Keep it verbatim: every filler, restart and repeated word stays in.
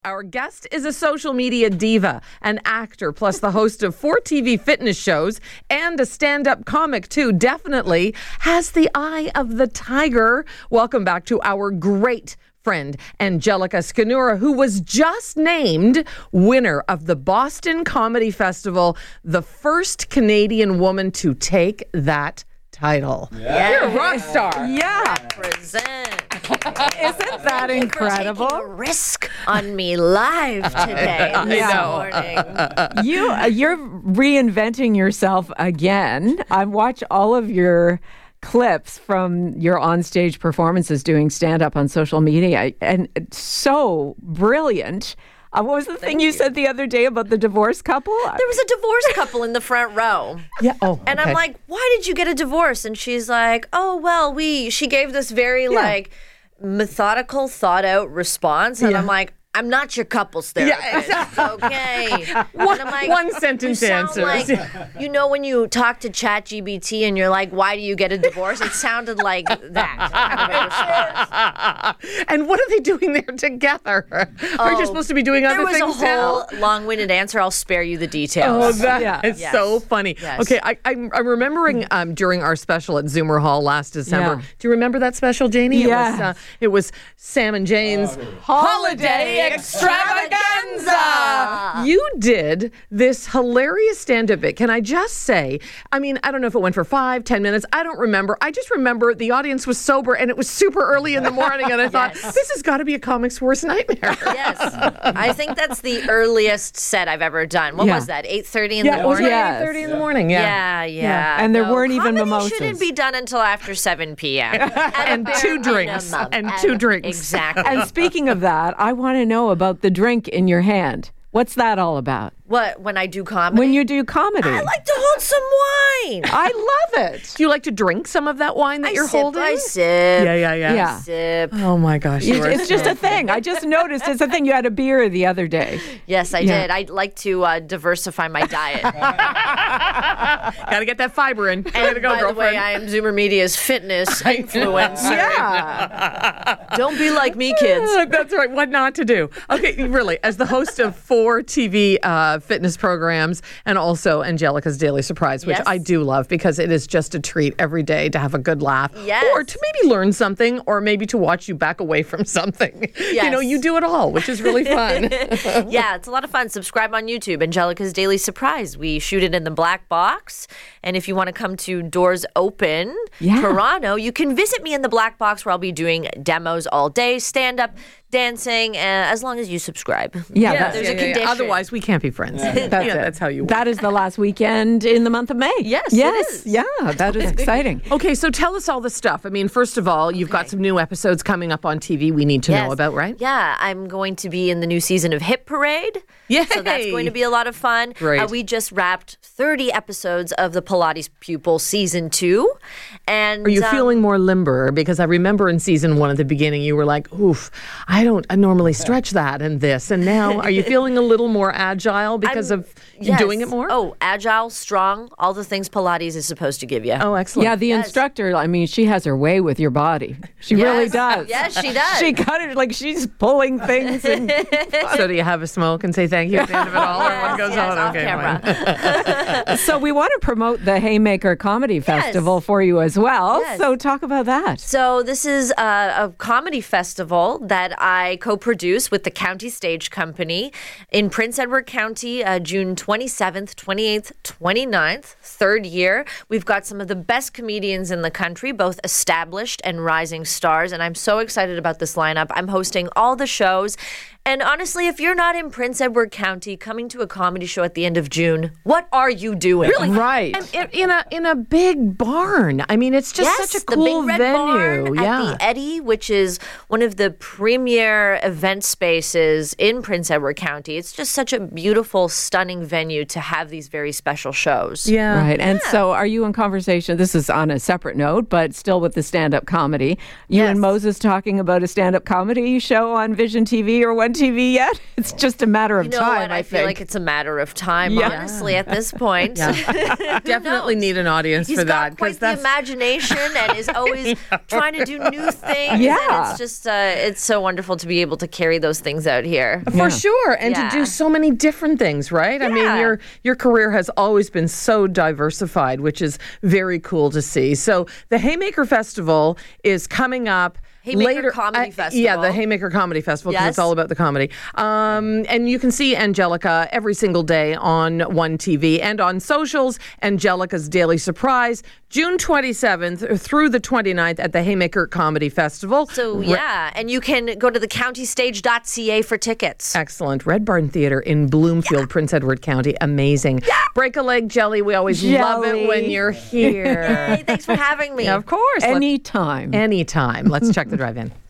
Our guest is a social media diva, an actor, plus the host of four T V fitness shows and a stand-up comic, too. Definitely has the eye of the tiger. Welcome back to our great friend, Angelica Scanura, who was just named winner of the Boston Comedy Festival, the first Canadian woman to take that title. Yeah. You're a rock star. Yeah. Present. Isn't that incredible? Taking a risk on me live today. I this know. morning. You, uh, you're reinventing yourself again. I watch all of your clips from your onstage performances doing stand-up on social media, and it's so brilliant. Uh, what was the thing you, you said the other day about the divorced couple? There was a divorced couple in the front row. Yeah. Oh. And okay. I'm like, why did you get a divorce? And she's like, oh, well, we, she gave this very Yeah. like methodical, thought out response. And Yeah. I'm like, I'm not your couples therapist. Yeah, exactly. Okay. One, And I'm like, one sentence you sound answers. like, you know, when you talk to ChatGPT and you're like, why do you get a divorce? It sounded like that. And what are they doing there together? Are you supposed to be doing There other was things a now? whole long-winded answer. I'll spare you the Oh, details. that Yeah. is Yes. so funny. Yes. Okay, I, I'm, I'm remembering um, during our special at Zoomer Hall last December. Yeah. Do you remember that special, Janie? Yes. It was, uh, it was Sam and Jane's Holiday Extravaganza. You did this hilarious stand-up bit. Can I just say, I mean, I don't know if it went for five, ten minutes. I don't remember. I just remember the audience was sober and it was super early in the morning. And I thought, Yes. this has got to be a comic's worst nightmare. Yes. I think that's the earliest set I've ever done. What Yeah. was that? eight thirty in Yeah, the it was morning? like Yes. eight thirty in the morning. Yeah. Yeah, yeah. And there No, weren't even comedy mimosas. shouldn't be done until after seven p.m. At And a bare two drinks. minimum. And At two a- drinks. Exactly. And speaking of that, I want to know about the drink in your hand. What's that all about? What, when I do comedy? When you do comedy. I like to hold some wine. I love it. Do you like to drink some of that wine that I you're sip, holding? I sip. Yeah, yeah, yeah. Yeah. Sip. Oh my gosh. you It's, are it's just so- a thing. I just noticed it's a thing. You had a beer the other day. Yes, I Yeah. did. I like to uh, diversify my diet. Gotta get that fiber in. Way And to go, by the girlfriend. way, I am Zoomer Media's fitness influencer. Yeah. Don't be like me, kids. That's right. What not to do. Okay, really, as the host of four T V uh, fitness programs and also Angelica's Daily Surprise, which Yes. I do love because it is just a treat every day to have a good laugh. Yes. Or to maybe learn something or maybe to watch you back away from something. You know, Yes. you do it all, which is really fun. Yeah, it's a lot of fun. Subscribe on YouTube, Angelica's Daily Surprise. We shoot it in the black box. And if you want to come to Doors Open, Yeah. Toronto, you can visit me in the black box where I'll be doing demos all day, stand-up, dancing, uh, as long as you subscribe. Yeah, Yes, that- There's yeah, a yeah, yeah. condition. Otherwise, we can't be friends. That's yeah, it. that's how you work. That is the last weekend in the month of May. Yes, it Yes. is. Yeah, that is exciting. Okay, so tell us all the stuff. I mean, first of all, you've got some new episodes coming up on T V we need to know Yes. about, right? Yeah, I'm going to be in the new season of Hit Parade. Yay. So that's going to be a lot of fun. Great. Uh, we just wrapped thirty episodes of the Pilates Pupil season two. And Are you um, feeling more limber? Because I remember in season one at the beginning, you were like, oof, I don't I normally stretch that and this. And now, are you feeling a little more agile because I'm- of yes. doing it more? Oh, agile, strong, all the things Pilates is supposed to give you. Oh, excellent. Yeah, the Yes. instructor, I mean, she has her way with your body. She really Yes. does. Yes, she does. She got it like she's pulling things. And, So do you have a smoke and say thank you at the end of it all? Or what goes yes, on? off Okay, camera. fine. so we want to promote the Haymaker Comedy Festival for you as well. Yes. So talk about that. So this is a, a comedy festival that I co-produce with the County Stage Company in Prince Edward County, uh, June twenty-seventh, twenty-eighth, twenty-ninth, third year. We've got some of the best comedians in the country, both established and rising stars, and I'm so excited about this lineup. I'm hosting all the shows. And honestly, if you're not in Prince Edward County coming to a comedy show at the end of June, what are you doing? Really? Right. And in, in a in a big barn. I mean, it's just Yes, such a cool the Big Red venue. Barn yeah. at the Eddy, which is one of the premier event spaces in Prince Edward County. It's just such a beautiful, stunning venue to have these very special shows. yeah. Right. And so are you in conversation? This is on a separate note, but still with the stand up comedy. You Yes. and Moses talking about a stand up comedy show on Vision T V or when on T V yet? It's just a matter of You know time, what? I, I feel think. like it's a matter of time, Yeah. honestly, at this point. Definitely need an audience He's for that. got quite 'cause the that's imagination and is always trying to do new things. Yeah. And it's just, uh, it's so wonderful to be able to carry those things out here. For sure, and Yeah. to do so many different things, right? I mean, Yeah. your your career has always been so diversified, which is very cool to see. So the Haymaker Festival is coming up. Haymaker later, Comedy uh, Festival. Yeah, the Haymaker Comedy Festival, because Yes. it's all about the comedy. Um, and you can see Angelica every single day on One T V and on socials. Angelica's Daily Surprise, June twenty-seventh through the twenty-ninth at the Haymaker Comedy Festival. So, yeah. And you can go to the county stage dot c a for tickets. Excellent. Red Barn Theater in Bloomfield, Prince Edward County. Amazing. Break a leg, Jelly. We always love it Jelly. when you're here. Hey, thanks for having me. Yeah, of course. Let- Anytime. anytime. Let's check the drive-in.